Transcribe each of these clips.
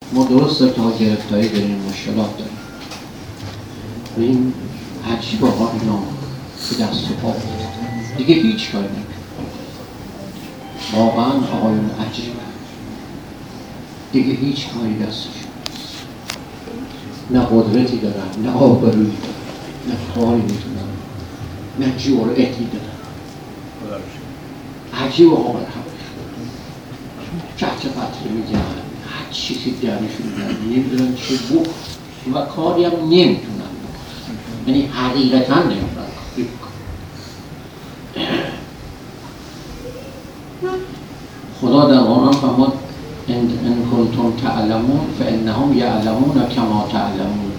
ما درسته که ها گرفتاری داریم، مشکلات داریم، و این عجیب آقا اینا به دست و پا افتاد دیگه هیچ کاری نمی‌کنه. واقعا آقایون عجیبه، دیگه هیچ کاری دستش نه قدرتی دارن، نه آبرویی دارن، نه کاری میتونن، نه جرأتی دارن. عجیب آقا برای چهچه پتر میگن، هر چیزی درشون میگن، نمیدونن چه بخ و کاری هم نمیتونن، یعنی حقیقتا نمیتونن کاری بکنن. خدا در قرآن فرمود ان کنتم تعلمون فانهم یعلمون کما تعلمون.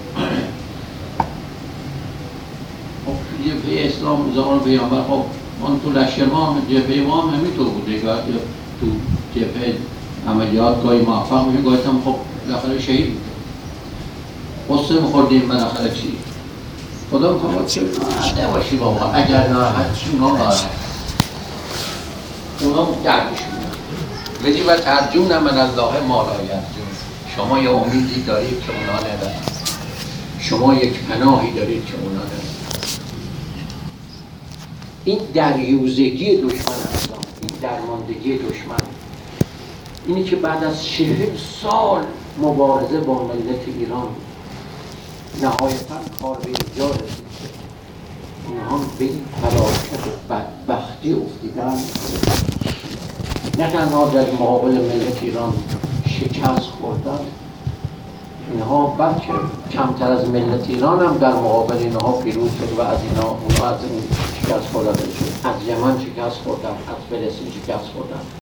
خب جبهه اسلام زمان پیامبر، خب من تو لشکر ما جبهه ما هم همینطور بوده، تو جبهه عملیات گاهی موفق میشه، گاهی هم خب بالاخره شهید میشه. قصه میخوردیم بالاخره چی؟ خدا میخواد چه نباشی بابا، اگر ناراحت چی اونا ناراحت، اونا دردشون بدی و ترجون من الله ما لا یرجون. شما یه امیدی دارید که اونا ندارن، شما یک پناهی دارید که اونا ندارن. این دریوزگی دشمن هستم، این درماندگی دشمن، اینی که بعد از 40 سال مبارزه با ملت ایران نهایتاً کار به اینجا رسید، اینها به این فلاکت و بدبختی افتیدن، نه تنها در مقابل ملت ایران شکست خوردن، اینها بلکه کمتر از ملت ایران هم در مقابل اینها پیروز شد و از اونها از این شکست خوردن شد. از یمن شکست خوردن، از فلسطین شکست خوردن.